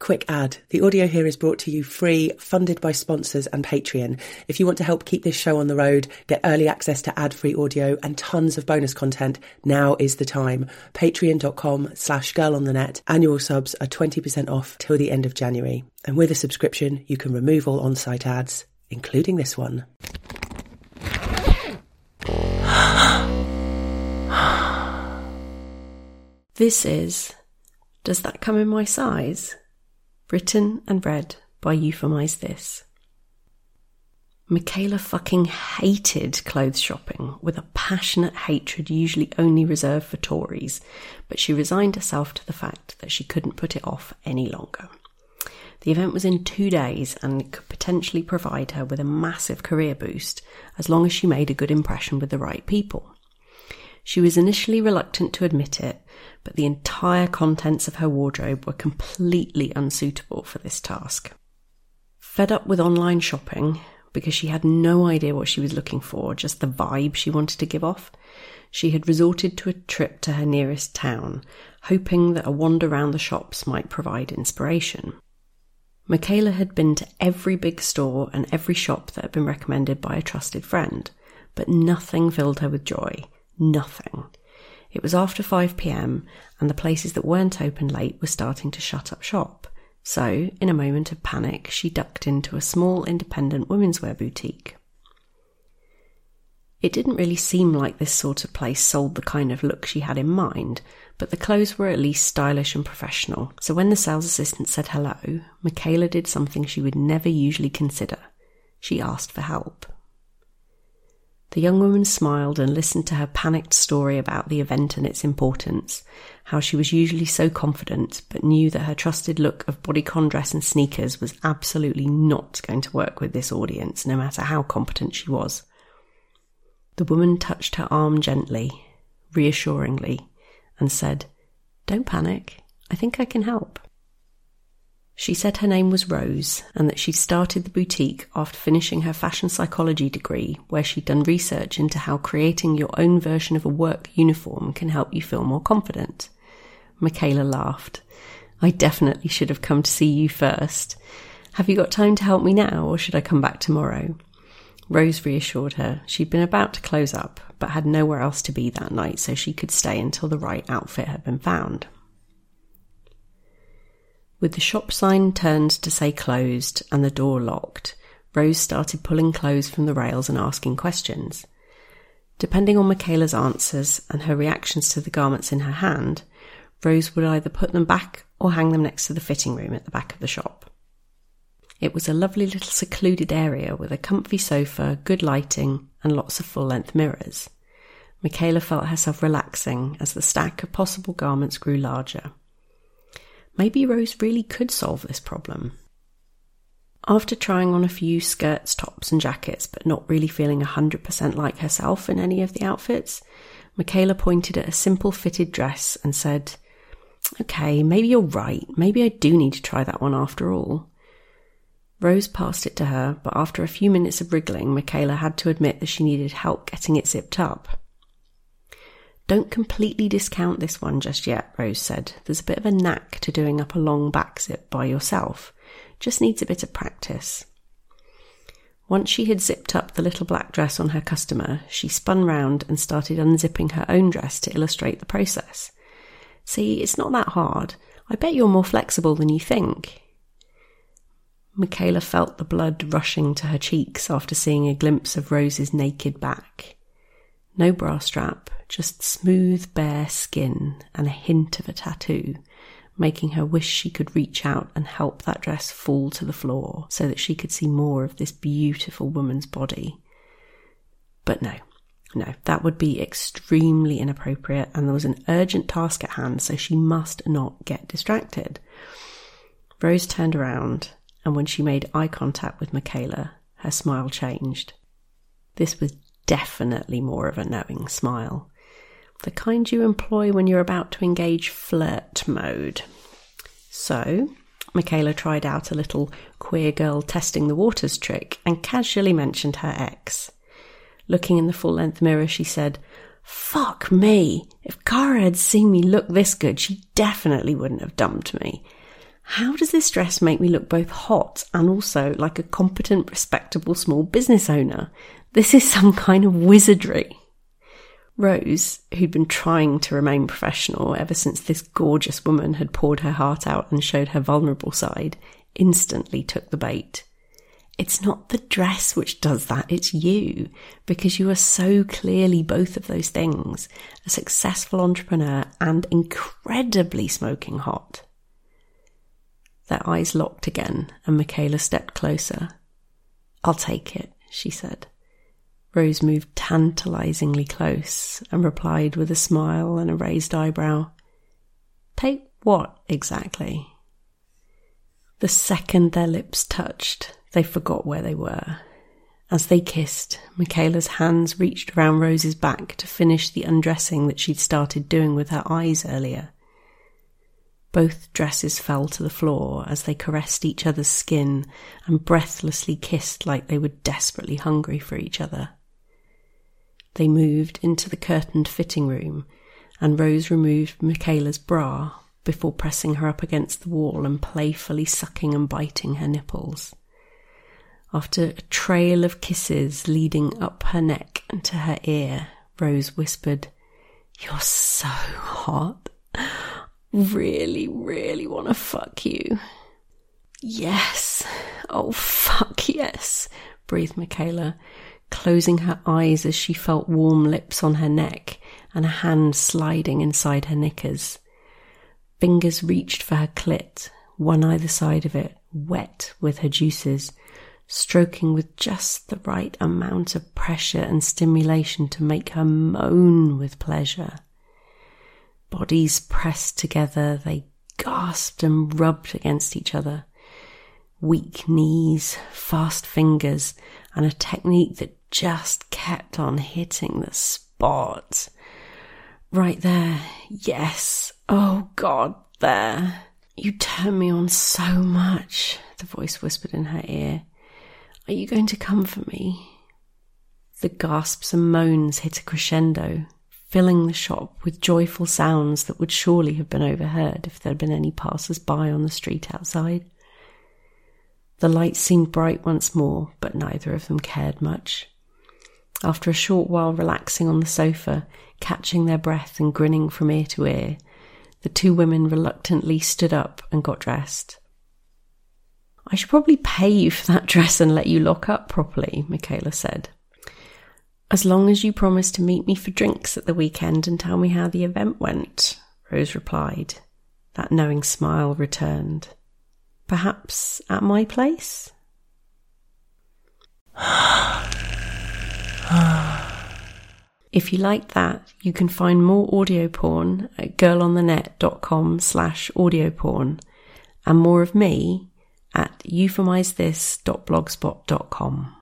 Quick ad. The audio here is brought to you free, funded by sponsors and Patreon. If you want to help keep this show on the road, get early access to ad-free audio and tons of bonus content, now is the time. Patreon.com/girlonthenet. Annual subs are 20% off till the end of January. And with a subscription, you can remove all on-site ads, including this one. This is Does That Come in My Size? Written and read by Euphemize This. Michaela fucking hated clothes shopping with a passionate hatred usually only reserved for Tories, but she resigned herself to the fact that she couldn't put it off any longer. The event was in 2 days and could potentially provide her with a massive career boost as long as she made a good impression with the right people. She was initially reluctant to admit it, but the entire contents of her wardrobe were completely unsuitable for this task. Fed up with online shopping, because she had no idea what she was looking for, just the vibe she wanted to give off, she had resorted to a trip to her nearest town, hoping that a wander round the shops might provide inspiration. Michaela had been to every big store and every shop that had been recommended by a trusted friend, but nothing filled her with joy. Nothing. It was after 5 p.m. and the places that weren't open late were starting to shut up shop. So, in a moment of panic, she ducked into a small independent women's wear boutique. It didn't really seem like this sort of place sold the kind of look she had in mind, but the clothes were at least stylish and professional. So when the sales assistant said hello, Michaela did something she would never usually consider. She asked for help. The young woman smiled and listened to her panicked story about the event and its importance, how she was usually so confident, but knew that her trusted look of bodycon dress and sneakers was absolutely not going to work with this audience, no matter how competent she was. The woman touched her arm gently, reassuringly, and said, "Don't panic, I think I can help." She said her name was Rose and that she'd started the boutique after finishing her fashion psychology degree, where she'd done research into how creating your own version of a work uniform can help you feel more confident. Michaela laughed. "I definitely should have come to see you first. Have you got time to help me now, or should I come back tomorrow?" Rose reassured her. She'd been about to close up, but had nowhere else to be that night, so she could stay until the right outfit had been found. With the shop sign turned to say closed and the door locked, Rose started pulling clothes from the rails and asking questions. Depending on Michaela's answers and her reactions to the garments in her hand, Rose would either put them back or hang them next to the fitting room at the back of the shop. It was a lovely little secluded area with a comfy sofa, good lighting, and lots of full-length mirrors. Michaela felt herself relaxing as the stack of possible garments grew larger. Maybe Rose really could solve this problem. After trying on a few skirts, tops and jackets, but not really feeling 100% like herself in any of the outfits, Michaela pointed at a simple fitted dress and said, "Okay, maybe you're right. Maybe I do need to try that one after all." Rose passed it to her, but after a few minutes of wriggling, Michaela had to admit that she needed help getting it zipped up. "Don't completely discount this one just yet," Rose said. "There's a bit of a knack to doing up a long back zip by yourself. Just needs a bit of practice." Once she had zipped up the little black dress on her customer, she spun round and started unzipping her own dress to illustrate the process. "See, it's not that hard. I bet you're more flexible than you think." Michaela felt the blood rushing to her cheeks after seeing a glimpse of Rose's naked back. No bra strap, just smooth, bare skin and a hint of a tattoo, making her wish she could reach out and help that dress fall to the floor so that she could see more of this beautiful woman's body. But no, that would be extremely inappropriate, and there was an urgent task at hand, so she must not get distracted. Rose turned around, and when she made eye contact with Michaela, her smile changed. This was definitely more of a knowing smile. The kind you employ when you're about to engage flirt mode. So, Michaela tried out a little queer girl testing the waters trick and casually mentioned her ex. Looking in the full-length mirror, she said, "Fuck me! If Cara had seen me look this good, she definitely wouldn't have dumped me. How does this dress make me look both hot and also like a competent, respectable small business owner? This is some kind of wizardry. Rose, who'd been trying to remain professional ever since this gorgeous woman had poured her heart out and showed her vulnerable side, instantly took the bait. It's not the dress which does that, it's you, because you are so clearly both of those things, a successful entrepreneur and incredibly smoking hot. Their eyes locked again, and Michaela stepped closer. I'll take it, she said. Rose moved tantalizingly close and replied with a smile and a raised eyebrow. Take what exactly? The second their lips touched, they forgot where they were. As they kissed, Michaela's hands reached around Rose's back to finish the undressing that she'd started doing with her eyes earlier. Both dresses fell to the floor as they caressed each other's skin and breathlessly kissed like they were desperately hungry for each other. They moved into the curtained fitting room, and Rose removed Michaela's bra before pressing her up against the wall and playfully sucking and biting her nipples. After a trail of kisses leading up her neck and to her ear, Rose whispered, "You're so hot. Really, really want to fuck you." "Yes. Oh, fuck yes," breathed Michaela, closing her eyes as she felt warm lips on her neck and a hand sliding inside her knickers. Fingers reached for her clit, one either side of it, wet with her juices, stroking with just the right amount of pressure and stimulation to make her moan with pleasure. Bodies pressed together, they gasped and rubbed against each other. Weak knees, fast fingers, and a technique that just kept on hitting the spot. Right there, yes. Oh God, there. You turn me on so much, the voice whispered in her ear. Are you going to come for me? The gasps and moans hit a crescendo, filling the shop with joyful sounds that would surely have been overheard if there had been any passers-by on the street outside. The lights seemed bright once more, but neither of them cared much. After a short while relaxing on the sofa, catching their breath and grinning from ear to ear, the two women reluctantly stood up and got dressed. I should probably pay you for that dress and let you lock up properly, Michaela said. As long as you promise to meet me for drinks at the weekend and tell me how the event went, Rose replied. That knowing smile returned. Perhaps at my place? If you like that, you can find more audio porn at girlonthenet.com/audioporn and more of me at euphemizethis.blogspot.com.